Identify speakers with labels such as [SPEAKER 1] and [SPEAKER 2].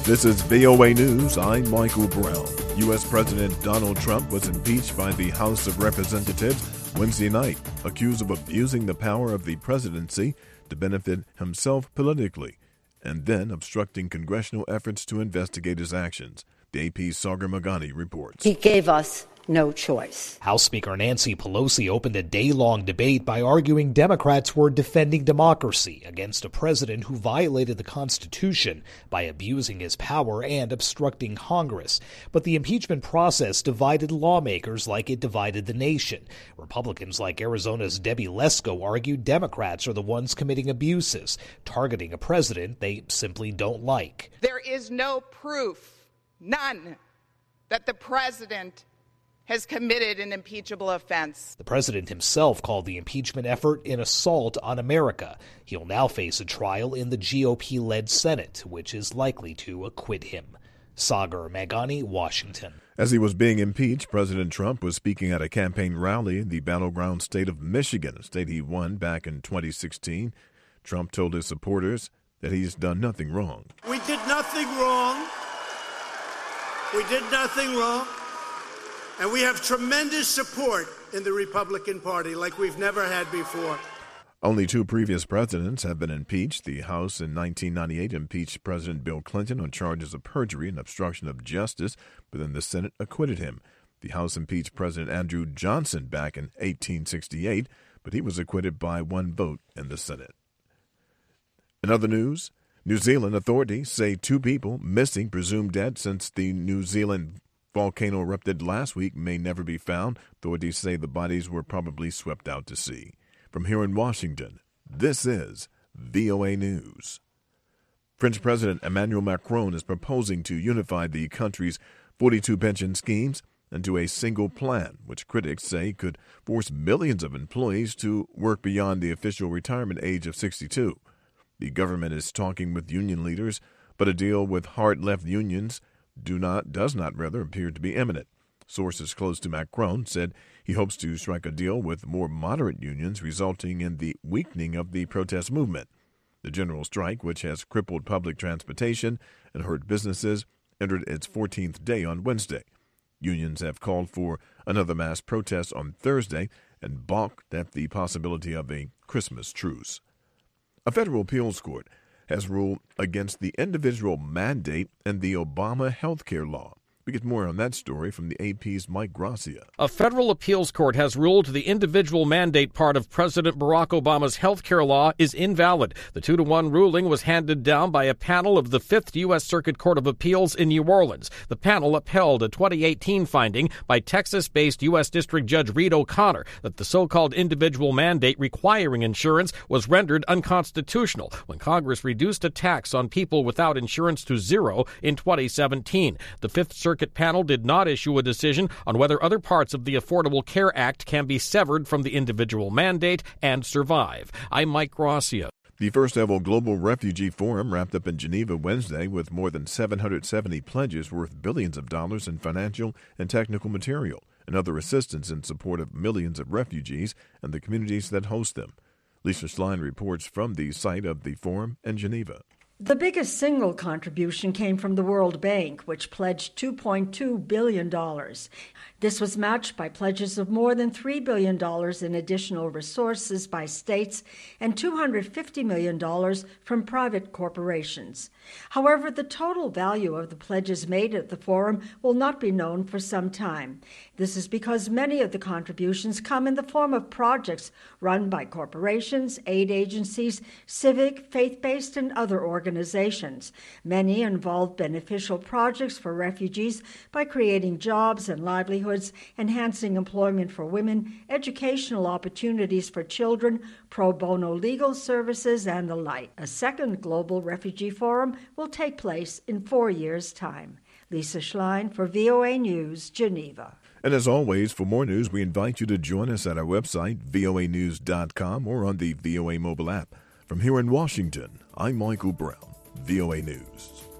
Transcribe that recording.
[SPEAKER 1] This is VOA News. I'm Michael Brown. U.S. President Donald Trump was impeached by the House of Representatives Wednesday night, accused of abusing the power of the presidency to benefit himself politically, and then obstructing congressional efforts to investigate his actions. The AP's Sagar Meghani reports.
[SPEAKER 2] He gave us no choice.
[SPEAKER 3] House Speaker Nancy Pelosi opened a day-long debate by arguing Democrats were defending democracy against a president who violated the Constitution by abusing his power and obstructing Congress. But the impeachment process divided lawmakers like it divided the nation. Republicans like Arizona's Debbie Lesko argued Democrats are the ones committing abuses, targeting a president they simply don't like.
[SPEAKER 4] There is no proof, none, that the president has committed an impeachable offense.
[SPEAKER 3] The president himself called the impeachment effort an assault on America. He'll now face a trial in the GOP-led Senate, which is likely to acquit him. Sagar Meghani, Washington.
[SPEAKER 1] As he was being impeached, President Trump was speaking at a campaign rally in the battleground state of Michigan, a state he won back in 2016. Trump told his supporters that he's done nothing wrong.
[SPEAKER 5] We did nothing wrong. We did nothing wrong. And we have tremendous support in the Republican Party like we've never had before.
[SPEAKER 1] Only two previous presidents have been impeached. The House in 1998 impeached President Bill Clinton on charges of perjury and obstruction of justice, but then the Senate acquitted him. The House impeached President Andrew Johnson back in 1868, but he was acquitted by one vote in the Senate. In other news, New Zealand authorities say two people missing, presumed dead since the New Zealand volcano erupted last week, may never be found. Authorities say the bodies were probably swept out to sea. From here in Washington, this is VOA News. French President Emmanuel Macron is proposing to unify the country's 42 pension schemes into a single plan, which critics say could force millions of employees to work beyond the official retirement age of 62. The government is talking with union leaders, but a deal with hard-left unions does not appear to be imminent. Sources close to Macron said he hopes to strike a deal with more moderate unions, resulting in the weakening of the protest movement. The general strike, which has crippled public transportation and hurt businesses, entered its 14th day on Wednesday. Unions have called for another mass protest on Thursday and balked at the possibility of a Christmas truce. A federal appeals court has ruled against the individual mandate in the Obama health care law. We get more on that story from the AP's Mike Gracia.
[SPEAKER 6] A federal appeals court has ruled the individual mandate part of President Barack Obama's health care law is invalid. The 2-1 ruling was handed down by a panel of the 5th U.S. Circuit Court of Appeals in New Orleans. The panel upheld a 2018 finding by Texas-based U.S. District Judge Reed O'Connor that the so-called individual mandate requiring insurance was rendered unconstitutional when Congress reduced a tax on people without insurance to zero in 2017. The 5th Circuit panel did not issue a decision on whether other parts of the Affordable Care Act can be severed from the individual mandate and survive. I'm Mike Gracia.
[SPEAKER 1] The first ever Global Refugee Forum wrapped up in Geneva Wednesday with more than 770 pledges worth billions of dollars in financial and technical material and other assistance in support of millions of refugees and the communities that host them. Lisa Schlein reports from the site of the forum in Geneva.
[SPEAKER 7] The biggest single contribution came from the World Bank, which pledged $2.2 billion. This was matched by pledges of more than $3 billion in additional resources by states and $250 million from private corporations. However, the total value of the pledges made at the forum will not be known for some time. This is because many of the contributions come in the form of projects run by corporations, aid agencies, civic, faith-based, and other organizations. Many involve beneficial projects for refugees by creating jobs and livelihoods, enhancing employment for women, educational opportunities for children, pro bono legal services, and the like. A second Global Refugee Forum will take place in 4 years' time. Lisa Schlein for VOA News, Geneva.
[SPEAKER 1] And as always, for more news, we invite you to join us at our website, voanews.com, or on the VOA mobile app. From here in Washington, I'm Michael Brown, VOA News.